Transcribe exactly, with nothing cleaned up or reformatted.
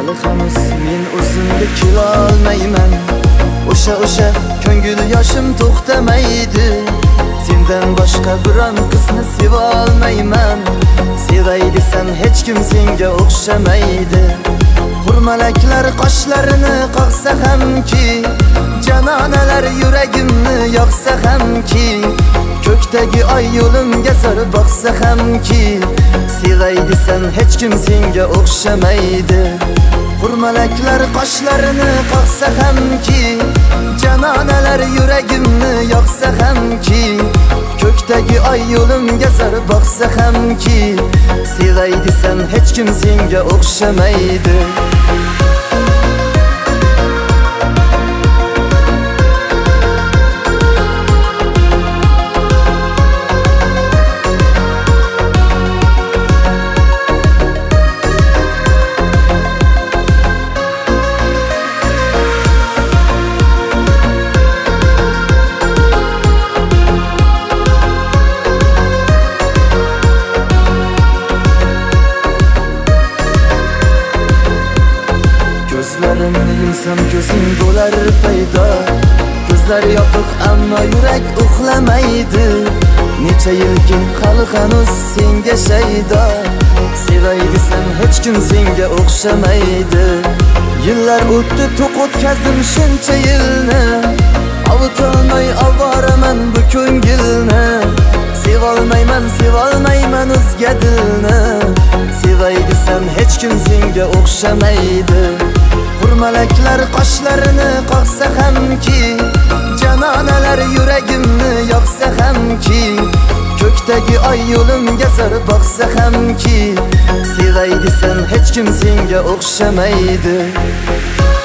hali hanuz men o'zimga kelolmayman. O'sha o'sha ko'ngil yoshim to'xtamaydi. Sendan boshqa biron qizni seva olmayman. Sevay desam hech kim senga o'xshamaydi. Hurmalaklar qoshlarini qoqsa hamki, janonalar yuragimni yoqsa hamki, ko'kdagi oy yo'limga zar boqsa hamki, sevay desam hech kim senga o'xshamaydi. Hurmalaklar qoshlarini qoqsa hamki, janonalar yuragimni yoqsa hamki, ko'kdagi oy yo'limga zar boqsa hamki, sevay desam hech kim senga o'xshamaydi. Gözlerimni yumsam ko'zing bo'lar paydo. Ko'zlar yopiq ammo yurak uxlamaydi. Necha yilki hali hanuz senga shaydo. Sevay desam hech kim senga o'xshamaydi. Yillar o'tdi, to'q o'tkazdim shuncha yilni. Avutolmay ovoraman bu ko'ngilni. Sevolmayman, sevolmayman o'zga dilni. Sevay desam hech kim senga o'xshamaydi. Hurmalaklar qoshlarini qoqsa hamki, janonalar yuragimni yoqsa hamki, ko'kdagi oy yo'limga zar boqsa hamki, sevay desam hech kim senga o'xshamaydi.